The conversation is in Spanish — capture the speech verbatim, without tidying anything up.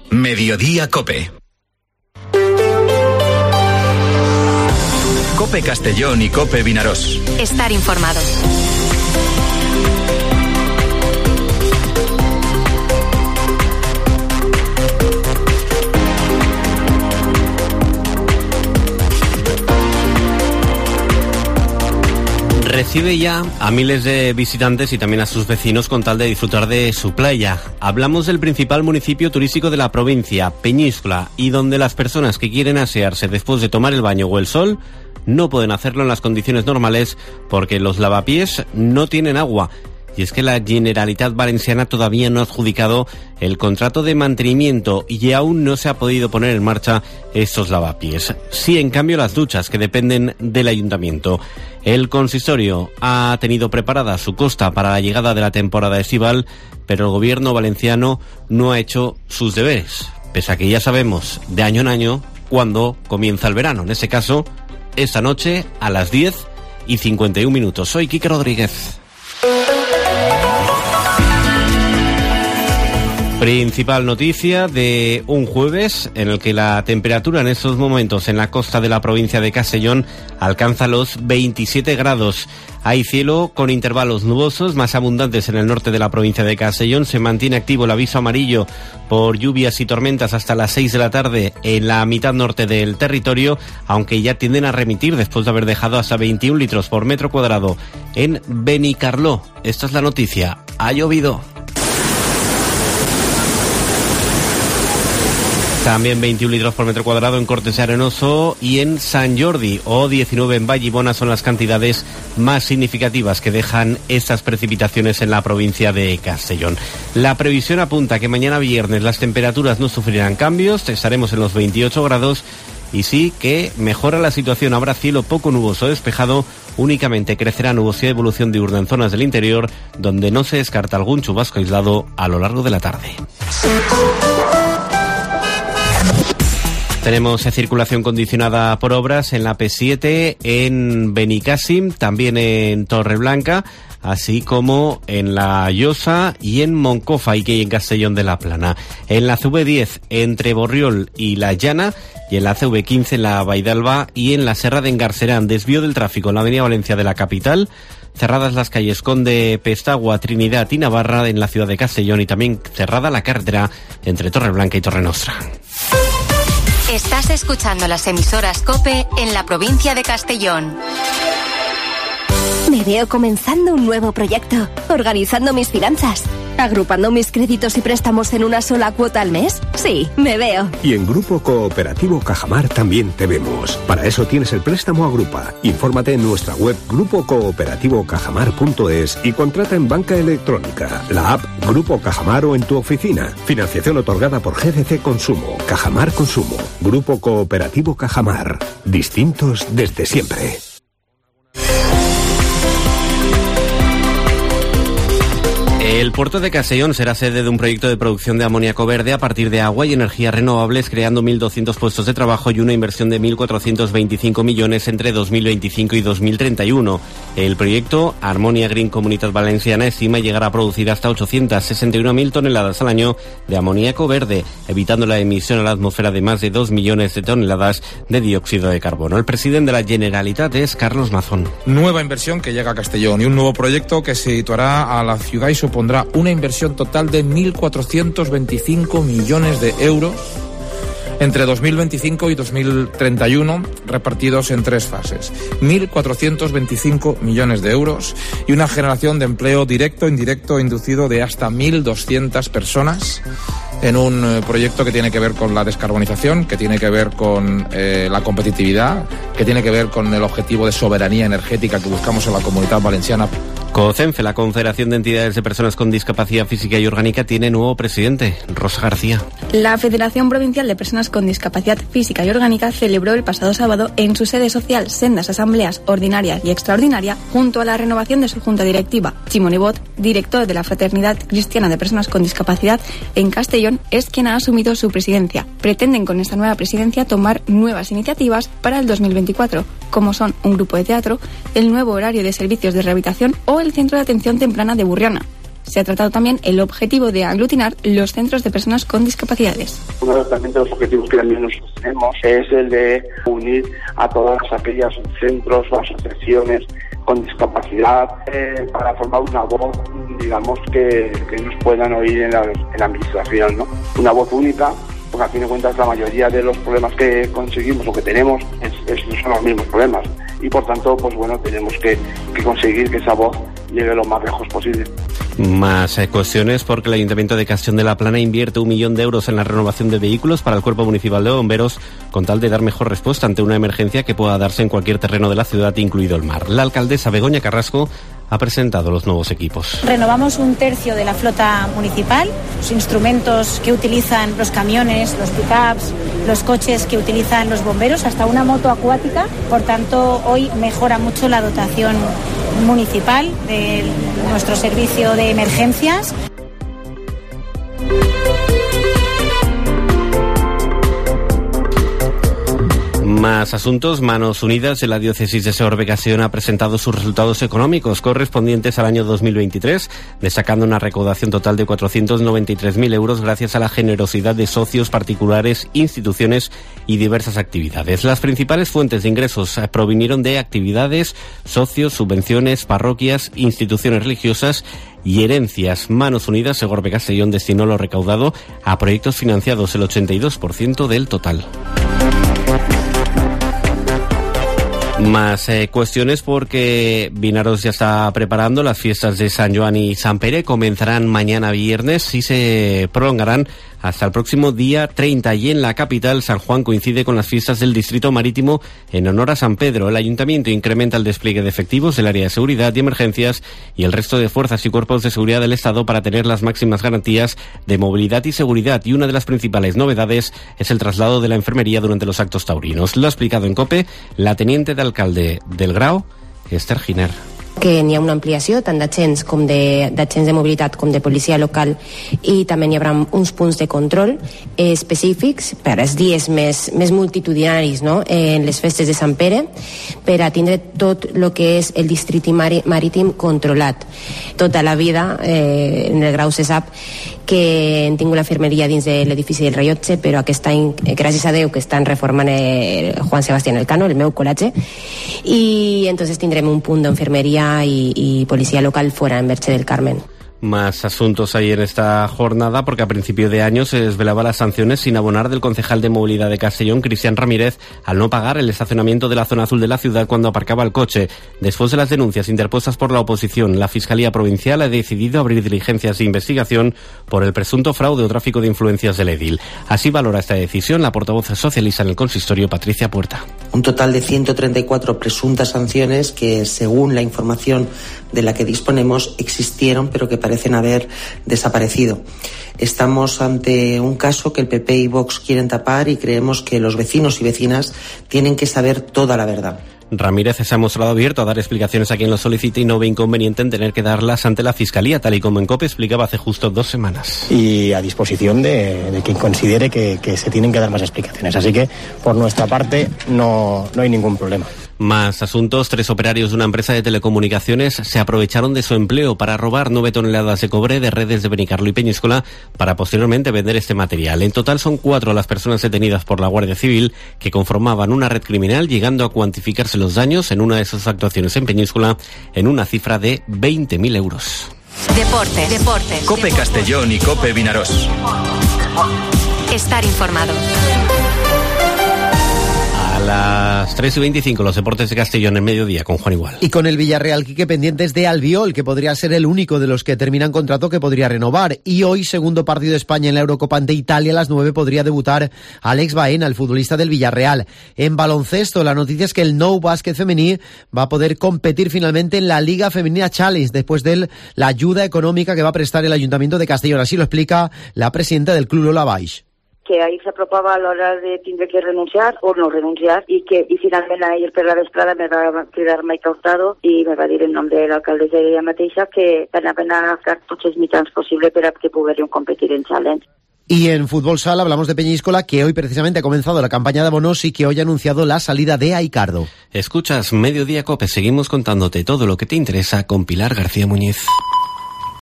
Mediodía COPE. COPE Castellón y COPE Vinarós. Estar informado. Recibe ya a miles de visitantes y también a sus vecinos con tal de disfrutar de su playa. Hablamos del principal municipio turístico de la provincia, Peñíscola, y donde las personas que quieren asearse después de tomar el baño o el sol no pueden hacerlo en las condiciones normales porque los lavapiés no tienen agua. Y es que la Generalitat Valenciana todavía no ha adjudicado el contrato de mantenimiento y aún no se ha podido poner en marcha estos lavapiés. Sí, en cambio, las duchas, que dependen del ayuntamiento. El consistorio ha tenido preparada su costa para la llegada de la temporada estival, pero el gobierno valenciano no ha hecho sus deberes, pese a que ya sabemos de año en año cuándo comienza el verano. En este caso, esta noche a las diez y cincuenta y un minutos. Soy Quique Rodríguez. Principal noticia de un jueves en el que la temperatura en estos momentos en la costa de la provincia de Castellón alcanza los veintisiete grados. Hay cielo con intervalos nubosos más abundantes en el norte de la provincia de Castellón. Se mantiene activo el aviso amarillo por lluvias y tormentas hasta las seis de la tarde en la mitad norte del territorio, aunque ya tienden a remitir después de haber dejado hasta veintiún litros por metro cuadrado en Benicarló. Esta es la noticia. Ha llovido. También veintiún litros por metro cuadrado en Cortes Arenoso y en Sant Jordi, o diecinueve en Vallibona, son las cantidades más significativas que dejan estas precipitaciones en la provincia de Castellón. La previsión apunta que mañana viernes las temperaturas no sufrirán cambios, estaremos en los veintiocho grados y sí que mejora la situación. Habrá cielo poco nuboso despejado, únicamente crecerá nubosidad y evolución diurna en zonas del interior, donde no se descarta algún chubasco aislado a lo largo de la tarde. Tenemos circulación condicionada por obras en la P siete, en Benicàssim, también en Torreblanca, así como en La Llosa y en Moncofa y que en Castellón de la Plana. En la C V diez entre Borriol y La Llana, y en la C V quince en la Vaidalba y en la Serra de Engarcerán. Desvío del tráfico en la avenida Valencia de la capital. Cerradas las calles Conde Pestagua, Trinidad y Navarra en la ciudad de Castellón, y también cerrada la carretera entre Torreblanca y Torrenostra. Estás escuchando las emisoras COPE en la provincia de Castellón. Me veo comenzando un nuevo proyecto, organizando mis finanzas, agrupando mis créditos y préstamos en una sola cuota al mes. Sí, me veo. Y en Grupo Cooperativo Cajamar también te vemos. Para eso tienes el préstamo Agrupa. Infórmate en nuestra web grupo cooperativo cajamar punto es y contrata en banca electrónica, la app Grupo Cajamar o en tu oficina. Financiación otorgada por G D C Consumo, Cajamar Consumo. Grupo Cooperativo Cajamar. Distintos desde siempre. El puerto de Castellón será sede de un proyecto de producción de amoníaco verde a partir de agua y energías renovables, creando mil doscientos puestos de trabajo y una inversión de mil cuatrocientos veinticinco millones entre dos mil veinticinco y dos mil treinta y uno. El proyecto Armonia Green Comunitat Valenciana estima llegar a producir hasta ochocientas sesenta y una mil toneladas al año de amoníaco verde, evitando la emisión a la atmósfera de más de dos millones de toneladas de dióxido de carbono. El presidente de la Generalitat es Carlos Mazón. Nueva inversión que llega a Castellón y un nuevo proyecto que situará a la ciudad y supondrá una inversión total de mil cuatrocientos veinticinco millones de euros entre dos mil veinticinco y dos mil treinta y uno, repartidos en tres fases. mil cuatrocientos veinticinco millones de euros y una generación de empleo directo, indirecto e inducido de hasta mil doscientas personas en un eh, proyecto que tiene que ver con la descarbonización, que tiene que ver con eh, la competitividad, que tiene que ver con el objetivo de soberanía energética que buscamos en la Comunidad Valenciana. COCENFE, la Confederación de Entidades de Personas con Discapacidad Física y Orgánica, tiene nuevo presidente, Rosa García. La Federación Provincial de Personas con Discapacidad Física y Orgánica celebró el pasado sábado en su sede social sendas asambleas ordinaria y extraordinaria junto a la renovación de su junta directiva. Chimo Nebot, director de la Fraternidad Cristiana de Personas con Discapacidad en Castellón, es quien ha asumido su presidencia. Pretenden con esta nueva presidencia tomar nuevas iniciativas para el dos mil veinticuatro, como son un grupo de teatro, el nuevo horario de servicios de rehabilitación o el Centro de Atención Temprana de Burriana. Se ha tratado también el objetivo de aglutinar los centros de personas con discapacidades. Uno de los, de los objetivos que también nosotros tenemos es el de unir a todas aquellas centros o asociaciones con discapacidad eh, para formar una voz, digamos, que, que nos puedan oír en la, en la administración, ¿no? Una voz única, porque a fin de cuentas la mayoría de los problemas que conseguimos o que tenemos es, es, son los mismos problemas y por tanto, pues bueno, tenemos que, que conseguir que esa voz llegue lo más lejos posible. Más eh, cuestiones porque el Ayuntamiento de Castellón de la Plana invierte un millón de euros en la renovación de vehículos para el Cuerpo Municipal de Bomberos con tal de dar mejor respuesta ante una emergencia que pueda darse en cualquier terreno de la ciudad, incluido el mar. La alcaldesa Begoña Carrasco ha presentado los nuevos equipos. Renovamos un tercio de la flota municipal, los instrumentos que utilizan los camiones, los pick-ups, los coches que utilizan los bomberos, hasta una moto acuática. Por tanto, hoy mejora mucho la dotación municipal de nuestro servicio de emergencias. Más asuntos. Manos Unidas de la Diócesis de Segorbe-Castellón ha presentado sus resultados económicos correspondientes al año dos mil veintitrés, destacando una recaudación total de cuatrocientos noventa y tres mil euros gracias a la generosidad de socios, particulares, instituciones y diversas actividades. Las principales fuentes de ingresos provinieron de actividades, socios, subvenciones, parroquias, instituciones religiosas y herencias. Manos Unidas Segorbe-Castellón destinó lo recaudado a proyectos financiados, el ochenta y dos por ciento del total. Más eh, cuestiones porque Vinaros ya está preparando las fiestas de San Joan y San Pere. Comenzarán mañana viernes y se prolongarán hasta el próximo día treinta. Y en la capital, San Juan coincide con las fiestas del Distrito Marítimo en honor a San Pedro. El Ayuntamiento incrementa el despliegue de efectivos del área de seguridad y emergencias y el resto de fuerzas y cuerpos de seguridad del Estado para tener las máximas garantías de movilidad y seguridad. Y una de las principales novedades es el traslado de la enfermería durante los actos taurinos. Lo ha explicado en COPE la teniente de alcalde del Grau, Esther Giner. Que n'hi ha una ampliació tant d'agents com de, d'agents de mobilitat com de policia local i també n'hi haurà uns punts de control eh, específics per als dies més, més multitudinaris, no? eh, en les festes de Sant Pere, per a tindre tot el que és el districte marítim controlat. Tota la vida eh, en el Grau se sap que hem tingut l'infermeria dins de l'edifici del Rellotge, però aquest any, gràcies a Déu, que estan reformant el Juan Sebastián Elcano, el meu col·legi, i entonces tindrem un punt d'enfermeria y, y policía local fuera en Verge del Carmen. Más asuntos ahí en esta jornada porque a principio de año se desvelaba las sanciones sin abonar del concejal de movilidad de Castellón, Cristian Ramírez, al no pagar el estacionamiento de la zona azul de la ciudad cuando aparcaba el coche. Después de las denuncias interpuestas por la oposición, la Fiscalía Provincial ha decidido abrir diligencias de investigación por el presunto fraude o tráfico de influencias del edil. Así valora esta decisión la portavoz socialista en el consistorio, Patricia Puerta. Un total de ciento treinta y cuatro presuntas sanciones que, según la información de la que disponemos, existieron pero que parecen haber desaparecido. Estamos ante un caso que el P P y Vox quieren tapar y creemos que los vecinos y vecinas tienen que saber toda la verdad. Ramírez se ha mostrado abierto a dar explicaciones a quien lo solicite y no ve inconveniente en tener que darlas ante la Fiscalía, tal y como en COPE explicaba hace justo dos semanas. Y a disposición de, de quien considere que, que se tienen que dar más explicaciones. Así que, por nuestra parte, no, no hay ningún problema. Más asuntos. Tres operarios de una empresa de telecomunicaciones se aprovecharon de su empleo para robar nueve toneladas de cobre de redes de Benicarlo y Peñíscola para posteriormente vender este material. En total son cuatro las personas detenidas por la Guardia Civil que conformaban una red criminal, llegando a cuantificarse los daños en una de sus actuaciones en Peñíscola en una cifra de veinte mil euros. Deportes, deportes. COPE Castellón y COPE Vinaros. Estar informado. A las tres y veinticinco, los deportes de Castellón en mediodía con Juan Igual. Y con el Villarreal, Quique, pendientes de Albiol, que podría ser el único de los que terminan contrato que podría renovar. Y hoy, segundo partido de España en la Eurocopa ante Italia, a las nueve podría debutar Alex Baena, el futbolista del Villarreal. En baloncesto, la noticia es que el Nou Básquet femení va a poder competir finalmente en la Liga Femenina Challenge después de la ayuda económica que va a prestar el Ayuntamiento de Castellón. Así lo explica la presidenta del club, Lola Baix. Que ahir s'apropava a l'hora de tindre que renunciar o no renunciar i que i finalment ahir per la vesprada me va cridar Maica Hurtado i me va dir en nom de l'alcaldessa i ella mateixa que anaven a agafar tots els mitjans possibles per a que poguérem competir en Challenge. Y en fútbol sala hablamos de Peñíscola, que hoy precisamente ha comenzado la campaña de abonos y que hoy ha anunciado la salida de Aicardo. Escuchas Mediodía COPE, seguimos contándote todo lo que te interesa con Pilar García Muñiz.